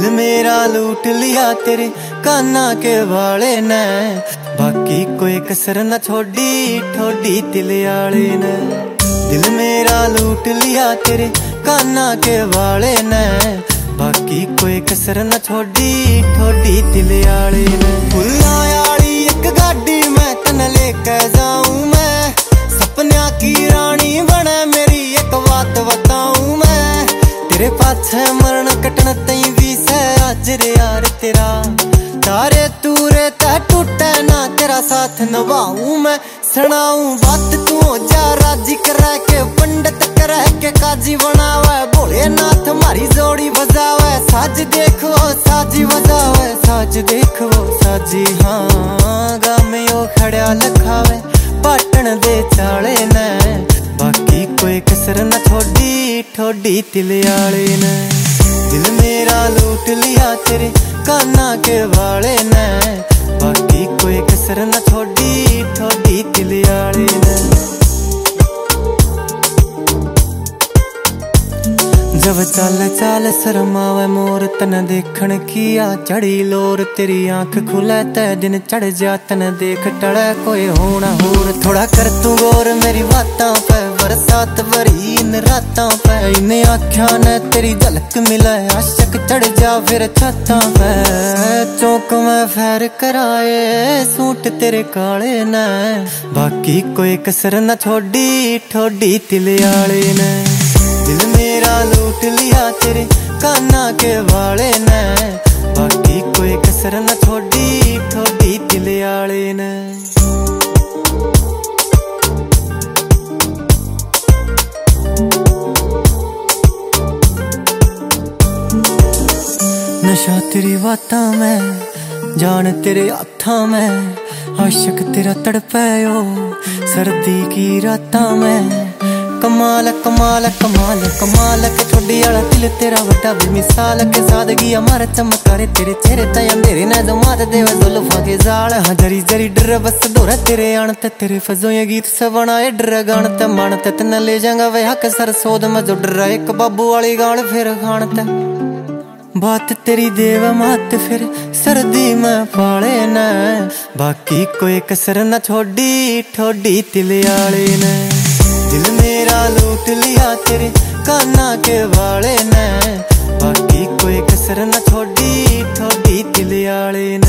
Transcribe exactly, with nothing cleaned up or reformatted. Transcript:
दिल मेरा लूट लिया तेरे काना के वाले ने, बाकी कोई कसर न छोड़ी ठोडी तिले आले ने। दिल मेरा लूट लिया तेरे काना के वाले ने, बाकी कोई कसर न छोड़ी ठोडी तिले आले ने। फुल्लां आली एक गाड़ी मैं तन लेके जाऊं, मैं सपना की रानी बने मेरी एक बात बताऊं मैं। तेरे पाछे मरण कटन तई भी से आज रे यार तेरा, तारे तूरे तै टूटे ना तेरा साथ निभाऊं मैं। सुनाऊं बात तू जा राजी करे के पंडित करे के काजी बनावे, भोलेनाथ मारी जोड़ी बजावे। साज देखो साजी बजावे, साज देखो साजी हाँ गामे ओ खड़ा लखावे पाटन दे चाले ने, बाकी कोई कसर न छोड़ी ठोडी तिले आले ने। दिल मेरा लूट लिया तेरे काना के वाले ने, बाकी कोई कसर न छोड़ी ठोडी तिले आले ने। जब चाल चाल शर्मावे मोर तन देखण की आ चढ़ी लोर, तेरी आंख खुले तै दिन चढ़ जा तन देख टले कोई होना होर। थोड़ा कर तू गौर मेरी बातां पे, बरसात भरी इन रातां पे, इन आँखियां ने तेरी झलक मिले आशक चढ़ जा फिर छातां पे। चौक में फैर कराए सूट तेरे काले ने, बाकी कोई कसर न छोड़ी ठोडी तिले आले ने। दिल मेरा लूट लिया तेरे काना के वाले ने, बाकी कोई कसर न छोड़ी ठोडी तिले आले ने। नशा तेरी बातां में, जान तेरे हाथां में, आशिक तेरा तड़पैयो सर्दी की रातां में। कमाल कमाल कमाल कमाल के ठोडी आला दिल तेरा वड्डा बेमिसाल के, सादगी अमर चमकारे तेरे चेहरे ते अंधेरे ने जो मात देवे जुल्फां के जाल। हाँ जरी जरी डर बस दोरा तेरे आन ते, तेरे फजों ये गीत से बनाए डर गान ते मान ते तन ले जाऊंगा वे हक सर सोद में जो डर एक बाबू वाली गाल फिर खान ते। बात तेरी देव मात फिर सर्दी में पाले ने, बाकी कोई कसर न छोड़ी ठोडी तिले आले ने। दिल मेरा लूट लिया तेरे काना के वाले ने, बाकी कोई कसर न छोड़ी ठोडी तिले आले ने।